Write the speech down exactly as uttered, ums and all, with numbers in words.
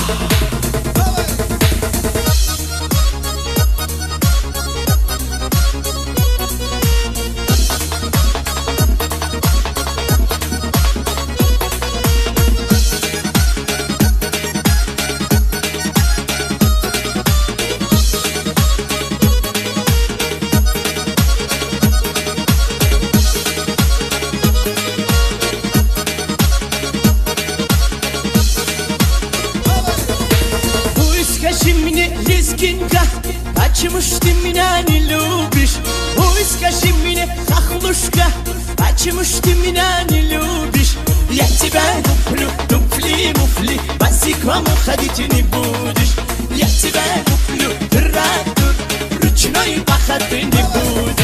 Скажи мне, лезгинка, почему ж ты меня не любишь? Ой, скажи мне, хохлушка, почему ж ты меня не любишь? Я тебя люблю, туфли-муфли, босиком уходить не будешь. Я тебя люблю, дура, ручной пахать ты не будешь.